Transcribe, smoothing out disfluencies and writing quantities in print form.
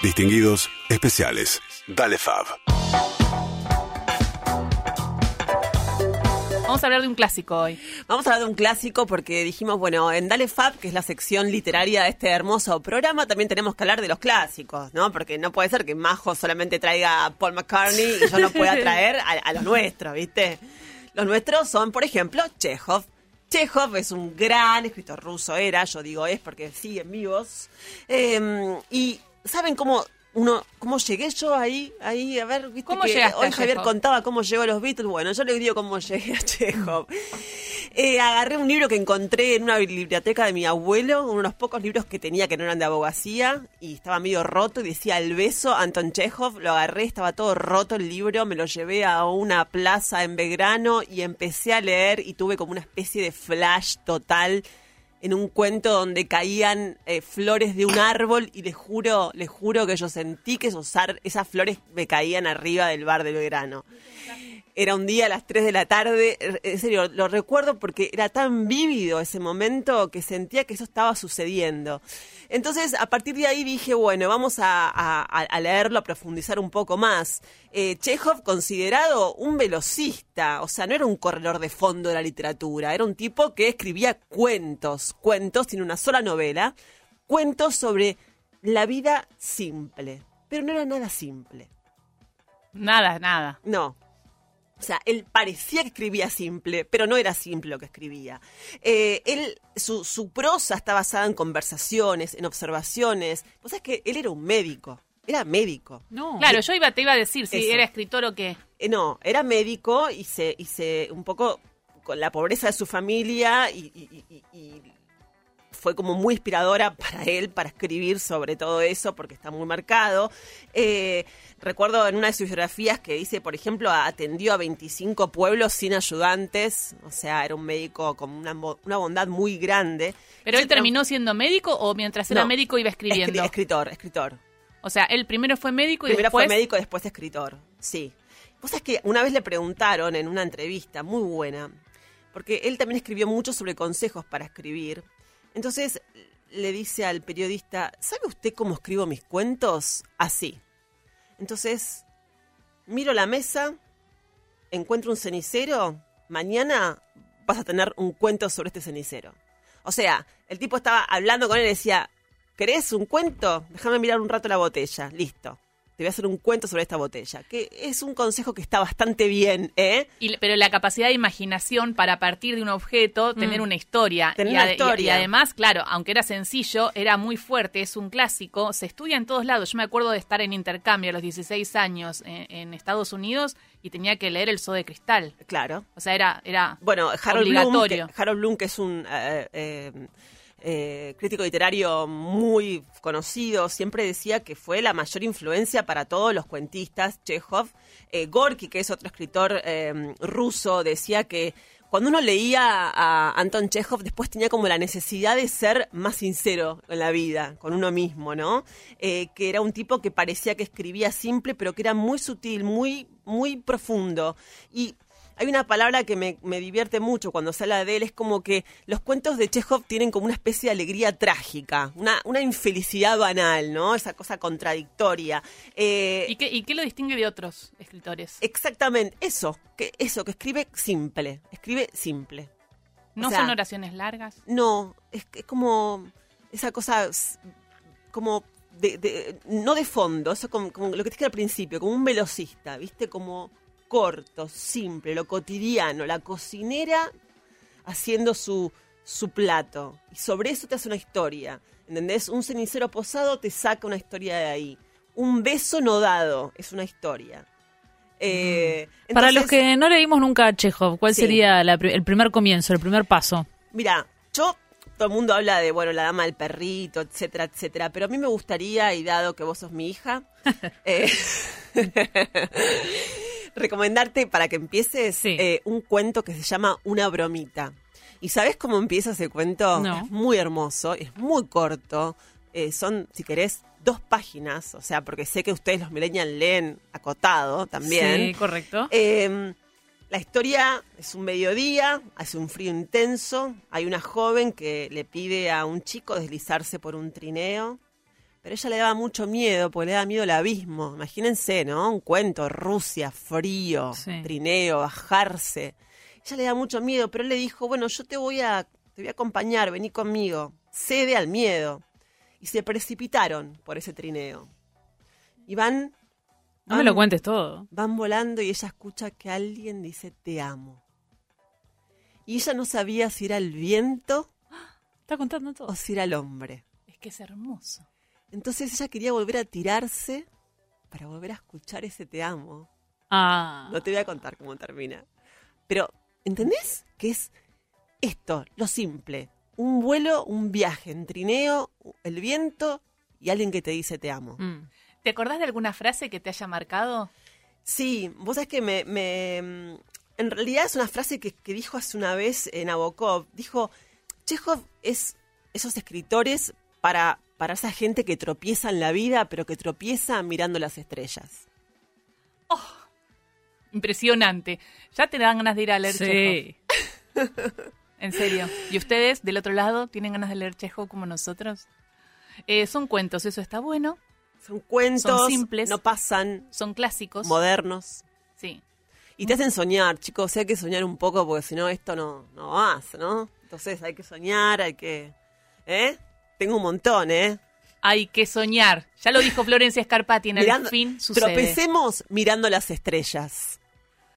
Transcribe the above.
Distinguidos especiales. Dale Fab. Vamos a hablar de un clásico hoy. Vamos a hablar de un clásico porque dijimos, bueno, en Dale Fab, que es la sección literaria de este hermoso programa, también tenemos que hablar de los clásicos, ¿no? Porque no puede ser que Majo solamente traiga a Paul McCartney y yo no pueda traer a los nuestros, ¿viste? Los nuestros son, por ejemplo, Chekhov. Chekhov es un gran escritor ruso, yo digo es porque siguen vivos. Y ¿saben cómo llegué yo ahí? A ver, ¿viste? ¿Cómo que llegaste hoy a Javier Chekhov? contaba cómo llegó a los Beatles. Bueno, yo les digo cómo llegué a Chekhov. Agarré un libro que encontré en una biblioteca de mi abuelo, uno de los pocos libros que tenía que no eran de abogacía, y estaba medio roto, y decía El beso, Anton Chekhov. Lo agarré, estaba todo roto el libro, me lo llevé a una plaza en Belgrano y empecé a leer, y tuve como una especie de flash total en un cuento donde caían flores de un árbol, y les juro que yo sentí que esas flores me caían arriba del bar de Belgrano. Era un día a las 3 de la tarde, en serio, lo recuerdo porque era tan vívido ese momento que sentía que eso estaba sucediendo. Entonces, a partir de ahí dije, bueno, vamos a leerlo, a profundizar un poco más. Chekhov, considerado un velocista, o sea, no era un corredor de fondo de la literatura, era un tipo que escribía cuentos, tiene una sola novela, cuentos sobre la vida simple, pero no era nada simple. Nada. No. O sea, él parecía que escribía simple, pero no era simple lo que escribía. Su prosa está basada en conversaciones, en observaciones. Vos sabés que él era un médico. Era médico. No. Claro, te iba a decir si era escritor o qué. No, era médico y se un poco con la pobreza de su familia y fue como muy inspiradora para él, para escribir sobre todo eso, porque está muy marcado. Recuerdo en una de sus biografías que dice, por ejemplo, atendió a 25 pueblos sin ayudantes, o sea, era un médico con una bondad muy grande. ¿Pero él terminó siendo médico o mientras era médico iba escribiendo? Escritor. O sea, él primero fue médico y Primero después... fue médico y después escritor, sí. Vos sabés que una vez le preguntaron en una entrevista muy buena, porque él también escribió mucho sobre consejos para escribir. Entonces le dice al periodista, ¿sabe usted cómo escribo mis cuentos? Así. Entonces, miro la mesa, encuentro un cenicero, mañana vas a tener un cuento sobre este cenicero. O sea, el tipo estaba hablando con él y decía, ¿querés un cuento? Déjame mirar un rato la botella. Listo. Te voy a hacer un cuento sobre esta botella. Que es un consejo que está bastante bien, ¿eh? Pero la capacidad de imaginación para a partir de un objeto tener una historia. Y además, claro, aunque era sencillo, era muy fuerte, es un clásico, se estudia en todos lados. Yo me acuerdo de estar en intercambio a los 16 años en Estados Unidos y tenía que leer El Zoo de Cristal. Claro. O sea, era bueno, obligatorio. Harold Bloom, que es un... crítico literario muy conocido, siempre decía que fue la mayor influencia para todos los cuentistas, Chekhov. Gorky, que es otro escritor ruso, decía que cuando uno leía a Anton Chekhov, después tenía como la necesidad de ser más sincero en la vida, con uno mismo, ¿no? Que era un tipo que parecía que escribía simple, pero que era muy sutil, muy, muy profundo. Y hay una palabra que me divierte mucho cuando se habla de él, es como que los cuentos de Chekhov tienen como una especie de alegría trágica, una infelicidad banal, ¿no? Esa cosa contradictoria. ¿Y qué lo distingue de otros escritores? Exactamente, eso, que escribe simple. ¿No son oraciones largas? No, es como esa cosa como no de fondo, eso como lo que te dije al principio, como un velocista, ¿viste? Como corto, simple, lo cotidiano, la cocinera haciendo su plato. Y sobre eso te hace una historia, ¿entendés? Un cenicero posado te saca una historia de ahí. Un beso no dado es una historia. Entonces, para los que no leímos nunca a Chekhov, ¿cuál sería el primer comienzo, el primer paso? Mira, todo el mundo habla de, La dama del perrito, etcétera, etcétera, pero a mí me gustaría, y dado que vos sos mi hija, recomendarte para que empieces un cuento que se llama Una bromita. ¿Y sabés cómo empieza ese cuento? No. Es muy hermoso, es muy corto. Son, si querés, 2 páginas. O sea, porque sé que ustedes los millennials leen acotado también. Sí, correcto. La historia es un mediodía, hace un frío intenso. Hay una joven que le pide a un chico deslizarse por un trineo. Pero ella le daba mucho miedo, porque le daba miedo el abismo. Imagínense, ¿no? Un cuento, Rusia, frío, trineo, bajarse. Ella le daba mucho miedo, pero él le dijo, bueno, yo te voy a acompañar, vení conmigo. Cede al miedo. Y se precipitaron por ese trineo. Y van... No me lo cuentes todo. Van volando y ella escucha que alguien dice, te amo. Y ella no sabía si era el viento... Está contando todo. O si era el hombre. Es que es hermoso. Entonces ella quería volver a tirarse para volver a escuchar ese te amo. No te voy a contar cómo termina. Pero, ¿entendés? Que es esto, lo simple. Un vuelo, un viaje en trineo, el viento y alguien que te dice te amo. ¿Te acordás de alguna frase que te haya marcado? Sí, vos sabés que en realidad es una frase que dijo hace una vez Nabokov. Dijo, Chekhov es esos escritores para esa gente que tropieza en la vida, pero que tropieza mirando las estrellas. ¡Oh! Impresionante. Ya te dan ganas de ir a leer Chekhov. En serio. ¿Y ustedes, del otro lado, tienen ganas de leer Chekhov como nosotros? Son cuentos, eso está bueno. Son cuentos, son simples, no pasan. Son clásicos. Modernos. Sí. Y te hacen soñar, chicos. Hay que soñar un poco porque si no, esto no vas, ¿no? Entonces hay que soñar, hay que... Tengo un montón, Hay que soñar. Ya lo dijo Florencia Scarpati en El fin sucede. Tropecemos mirando las estrellas.